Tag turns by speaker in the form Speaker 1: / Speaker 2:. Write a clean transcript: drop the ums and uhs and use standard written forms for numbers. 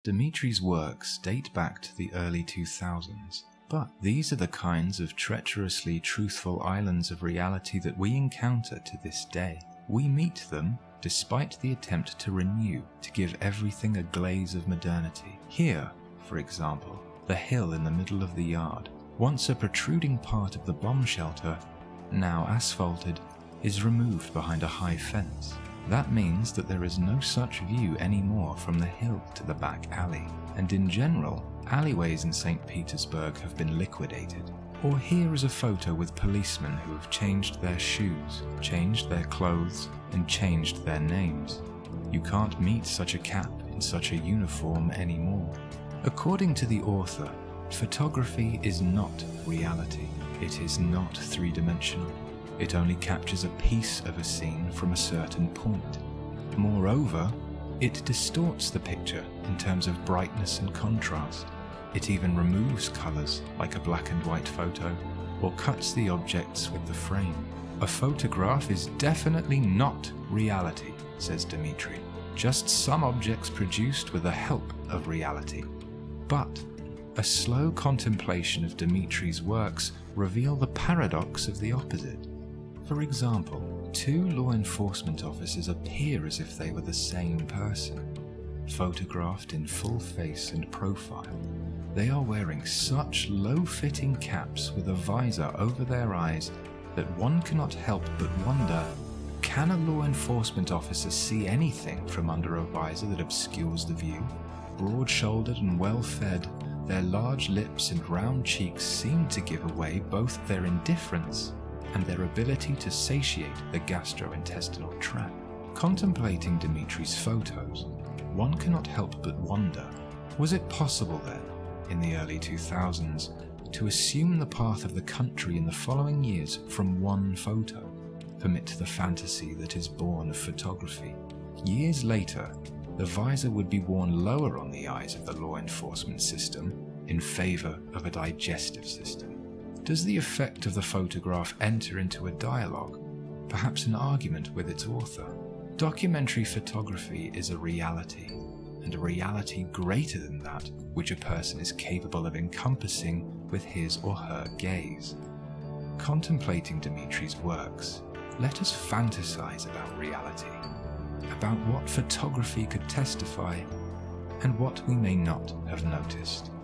Speaker 1: Dmitri's works date back to the early 2000s, but these are the kinds of treacherously truthful islands of reality that we encounter to this day. We meet them despite the attempt to renew, to give everything a glaze of modernity. Here, for example, the hill in the middle of the yard, once a protruding part of the bomb shelter, now asphalted, is removed behind a high fence. That means that there is no such view anymore from the hill to the back alley, and in general, alleyways in St. Petersburg have been liquidated. Or here is a photo with policemen who have changed their shoes, changed their clothes, and changed their names. You can't meet such a cap in such a uniform anymore. According to the author, photography is not reality. It is not three-dimensional. It only captures a piece of a scene from a certain point. Moreover, it distorts the picture in terms of brightness and contrast. It even removes colors, like a black and white photo, or cuts the objects with the frame. A photograph is definitely not reality, says Dmitri. Just some objects produced with the help of reality. But a slow contemplation of Dmitri's works reveal the paradox of the opposite. For example, two law enforcement officers appear as if they were the same person, photographed in full face and profile. They are wearing such low-fitting caps with a visor over their eyes that one cannot help but wonder, can a law enforcement officer see anything from under a visor that obscures the view? Broad-shouldered and well-fed, their large lips and round cheeks seem to give away both their indifference and their ability to satiate the gastrointestinal tract. Contemplating Dmitri's photos, one cannot help but wonder, was it possible then, in the early 2000s, to assume the path of the country in the following years from one photo? Permit the fantasy that is born of photography. Years later, the visor would be worn lower on the eyes of the law enforcement system in favor of a digestive system. Does the effect of the photograph enter into a dialogue, perhaps an argument with its author? Documentary photography is a reality, and a reality greater than that which a person is capable of encompassing with his or her gaze. Contemplating Dmitri's works, let us fantasize about reality, about what photography could testify and what we may not have noticed.